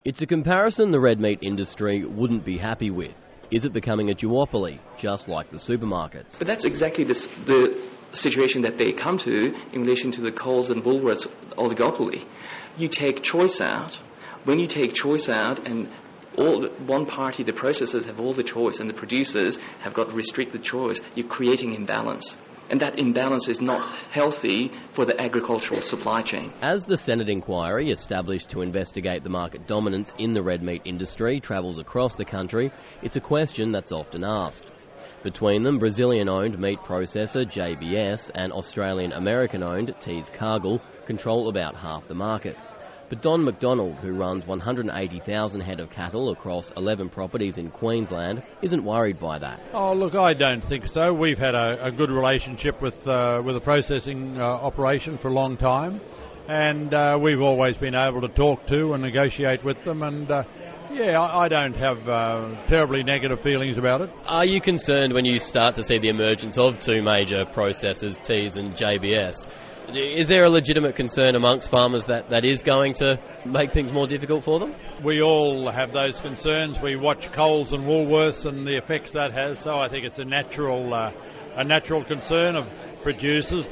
It's a comparison the red meat industry wouldn't be happy with. Is it becoming a duopoly, just like the supermarkets? But that's exactly the situation that they come to in relation to the Coles and Woolworths oligopoly. You take choice out. When you take choice out and one party, the processors, have all the choice and the producers have got restricted choice, you're creating imbalance. And that imbalance is not healthy for the agricultural supply chain. As the Senate inquiry established to investigate the market dominance in the red meat industry travels across the country, it's a question that's often asked. Between them, Brazilian-owned meat processor JBS and Australian-American-owned Tees Cargill control about half the market. But Don McDonald, who runs 180,000 head of cattle across 11 properties in Queensland, isn't worried by that. Oh, look, I don't think so. We've had a good relationship with the processing operation for a long time, and we've always been able to talk to and negotiate with them, and I don't have terribly negative feelings about it. Are you concerned when you start to see the emergence of two major processors, Tees and JBS? Is there a legitimate concern amongst farmers that is going to make things more difficult for them? We all have those concerns. We watch Coles and Woolworths and the effects that has, so I think it's a natural concern of producers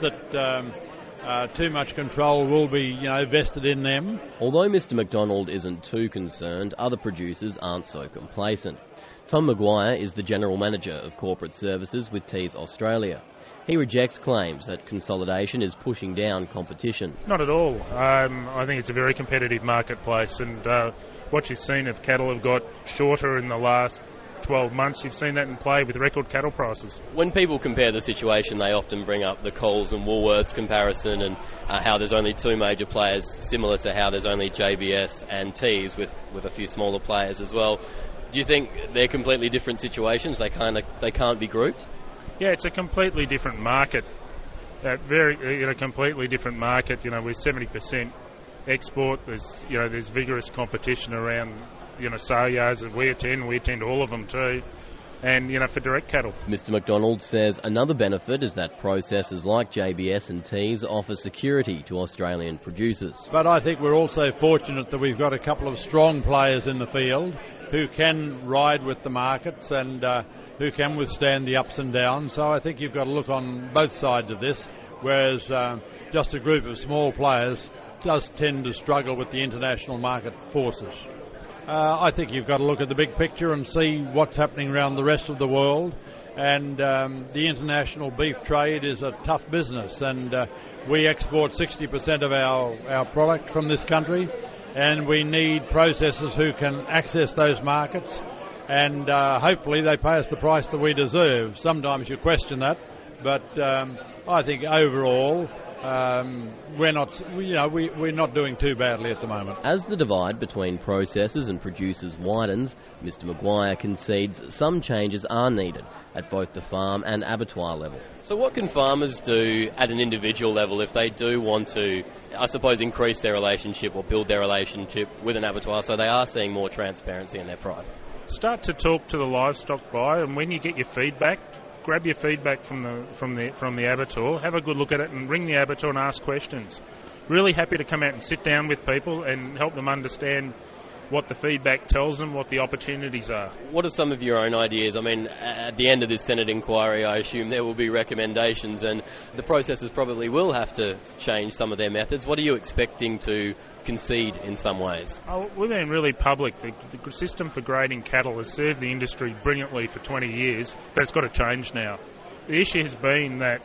that too much control will be vested in them. Although Mr McDonald isn't too concerned, other producers aren't so complacent. Tom Maguire is the General Manager of Corporate Services with Tees Australia. He rejects claims that consolidation is pushing down competition. Not at all. I think it's a very competitive marketplace, and what you've seen of cattle have got shorter in the last 12 months. You've seen that in play with record cattle prices. When people compare the situation, they often bring up the Coles and Woolworths comparison and how there's only two major players, similar to how there's only JBS and Tees with a few smaller players as well. Do you think they're completely different situations? They can't be grouped? Yeah, it's a completely different market. Completely different market. With 70% export, there's vigorous competition around sale yards that we attend all of them too, and for direct cattle. Mr McDonald says another benefit is that processors like JBS and Tees offer security to Australian producers. But I think we're also fortunate that we've got a couple of strong players in the field who can ride with the markets and who can withstand the ups and downs. So I think you've got to look on both sides of this, whereas just a group of small players does tend to struggle with the international market forces. I think you've got to look at the big picture and see what's happening around the rest of the world, and the international beef trade is a tough business, and we export 60% of our product from this country, and we need processors who can access those markets, and hopefully they pay us the price that we deserve. Sometimes you question that, but I think overall we're not doing too badly at the moment. As the divide between processors and producers widens, Mr Maguire concedes some changes are needed at both the farm and abattoir level. So what can farmers do at an individual level if they do want to, I suppose, increase their relationship or build their relationship with an abattoir so they are seeing more transparency in their price? Start to talk to the livestock buyer, and when you get your feedback, grab your feedback from the abattoir, have a good look at it and ring the abattoir and ask questions. Really happy to come out and sit down with people and help them understand what the feedback tells them, what the opportunities are. What are some of your own ideas? I mean, at the end of this Senate inquiry, I assume there will be recommendations and the processors probably will have to change some of their methods. What are you expecting to concede in some ways? We've been really public. The system for grading cattle has served the industry brilliantly for 20 years, but it's got to change now. The issue has been that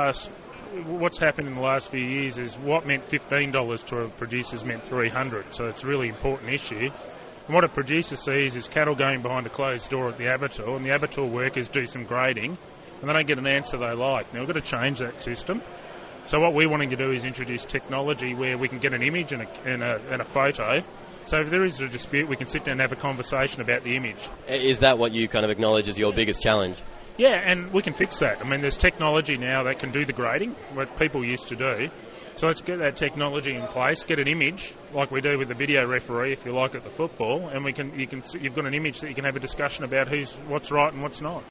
what's happened in the last few years is what meant $15 to a producer's meant $300, so it's a really important issue. And what a producer sees is cattle going behind a closed door at the abattoir, and the abattoir workers do some grading, and they don't get an answer they like. Now, we've got to change that system. So what we're wanting to do is introduce technology where we can get an image and a photo. So if there is a dispute, we can sit down and have a conversation about the image. Is that what you kind of acknowledge as your biggest challenge? Yeah, and we can fix that. I mean, there's technology now that can do the grading, what people used to do. So let's get that technology in place, get an image, like we do with the video referee, if you like, at the football, and you've got an image that you can have a discussion about what's right and what's not.